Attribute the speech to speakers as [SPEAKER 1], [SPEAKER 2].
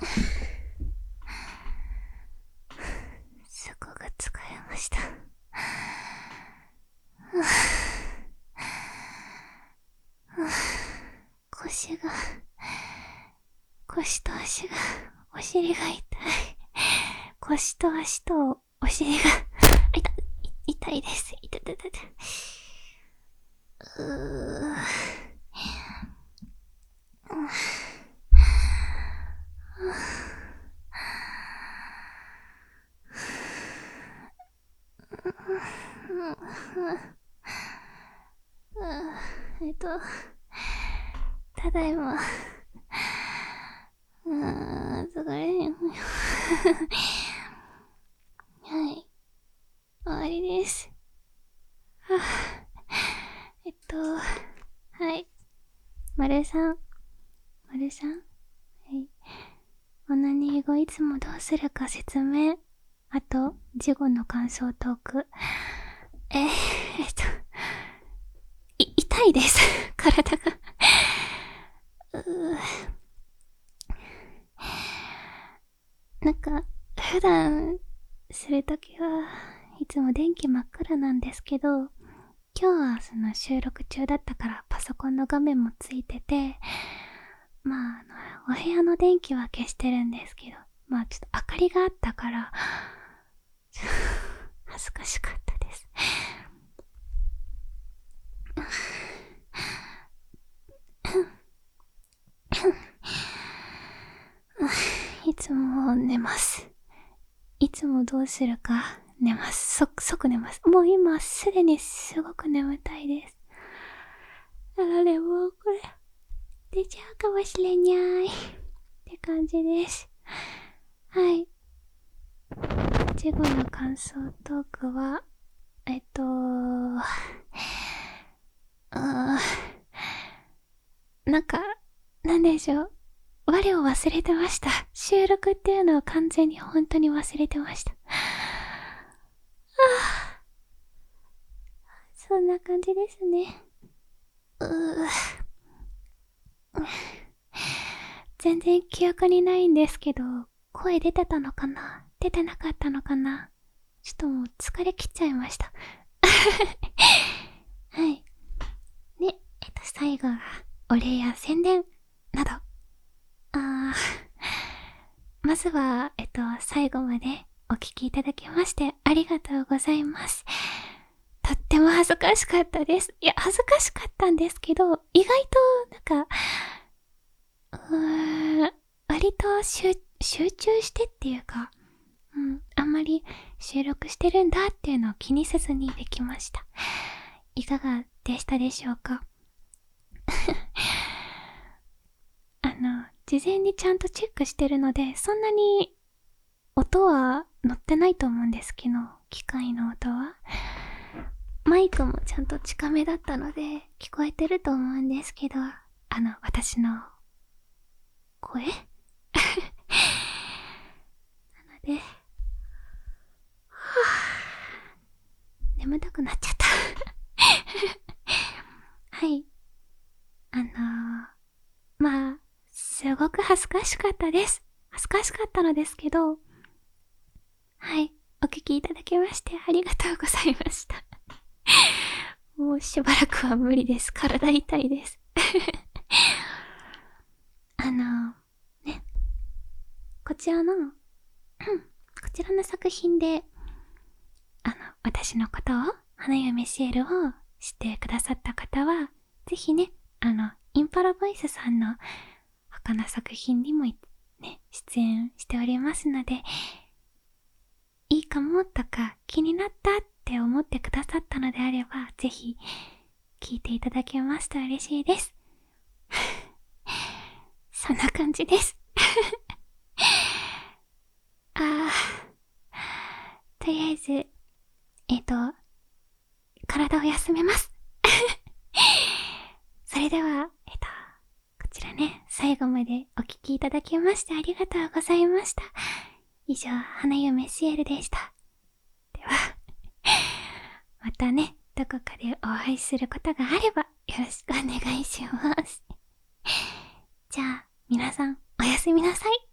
[SPEAKER 1] すごく疲れました。腰と足が、お尻が痛い。腰と足とお尻が、痛いです。痛い。ただいま。疲れへん。はい。終わりです。はい。丸さん。はい。オナニー後いつもどうするか説明。あと、事後の感想トーク。痛いです。体が。なんか、普段するときはいつも電気真っ暗なんですけど、今日はその収録中だったからパソコンの画面もついてて、お部屋の電気は消してるんですけど、ちょっと明かりがあったから、恥ずかしかったです。いつも寝ます。いつもどうするか寝ます。即寝ます。もう今すでにすごく眠たいです。だからね、もうこれ出ちゃうかもしれないって感じです。はい。事後の感想トークは、なんでしょう。我を忘れてました。収録っていうのを完全に本当に忘れてました。そんな感じですね。全然記憶にないんですけど、声出てたのかな、出てなかったのかな、ちょっともう疲れきっちゃいました。はい。で、最後は、お礼や宣伝など。まずは、最後までお聞きいただきましてありがとうございます。とっても恥ずかしかったです。いや、恥ずかしかったんですけど、意外と、割と集中してっていうか、あんまり収録してるんだっていうのを気にせずにできました。いかがでしたでしょうか？事前にちゃんとチェックしてるので、そんなに音は乗ってないと思うんですけど、機械の音は。マイクもちゃんと近めだったので、聞こえてると思うんですけど、私の声なので、眠たくなっちゃった。はい。すごく恥ずかしかったです。恥ずかしかったのですけど、はい。お聞きいただきましてありがとうございました。もうしばらくは無理です。体痛いです。ね。こちらの作品で、私のことを、花嫁シエルを知ってくださった方は、ぜひね、インパラボイスさんの他の作品にもね、出演しておりますので、いいかもとか気になったって思ってくださったのであれば、ぜひ聞いていただけますと嬉しいです。そんな感じです。とりあえず、体を休めます。それでは、こちらね、最後までお聞きいただきましてありがとうございました。以上、花嫁シエルでした。では、またね、どこかでお会いすることがあれば、よろしくお願いします。じゃあ、皆さん、おやすみなさい。